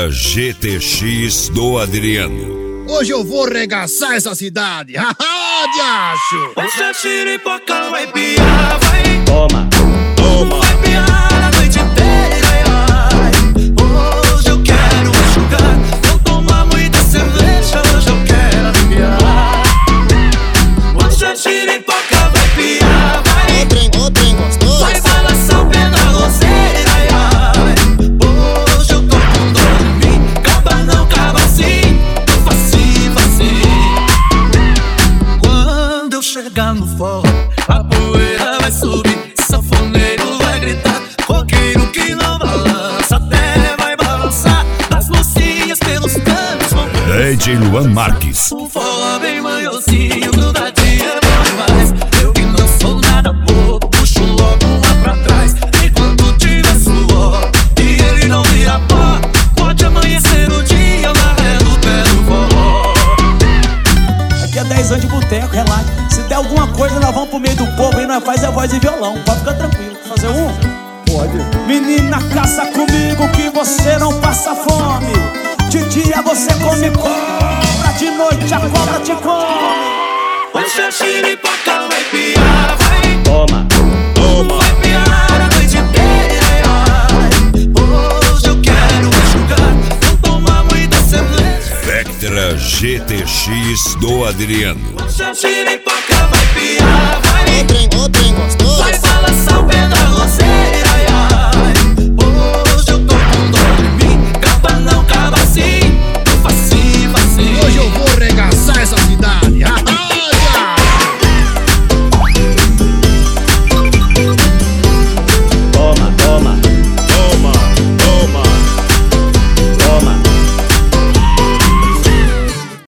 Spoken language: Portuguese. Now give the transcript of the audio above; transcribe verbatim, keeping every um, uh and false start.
Spectra G T X do Adriano. Hoje eu vou regaçar essa cidade. Haha, diacho! Essa xiripoca vai piar, vai. Toma, Toma! Vai piar a noite inteira, ai. Hoje eu quero enxugar. Vou tomar muita cerveja, hoje eu quero aliviar. Essa xiripoca vai piar, vai. Ô trem, ô trem gostoso! Vai balançar o pé da roseira, ai, ai. Hoje eu tô com dor em mim. Caba não, caba assim. Tô facinho, facinho. Quando eu chegar no forró, a poeira vai subir, sanfoneiro vai gritar, roqueiro que não balança até vai balançar. As mocinhas pelos cantos vão D J Luan Marques. o forró bem manhozinho, grudadinho é bom demais. Eu que não sou nada bobo, puxo logo lá pra trás. Enquanto tiver suor e ele não vira pó, pode amanhecer o dia na ré do pé do forró. aqui é dez anos de boteco, relaxa. Se der alguma coisa, nós vamos pro meio do povo e nós faz a voz e violão. Pode ficar tranquilo. Fazer um? Pode. Menina, caça comigo que você não passa fome. De dia você come cobra, de noite a cobra te come. Hoje a xiripoca vai piar, vai. Toma, Toma! Vai piar a noite inteira, ai, ai. Hoje eu quero enxugar. Vou tomar muita cerveja. Spectra G T X do Adriano. Hoje a xiripoca vai piar, vai. Ô trem, ô trem gostoso! Vai balançar o pé da roseira, ai, ai.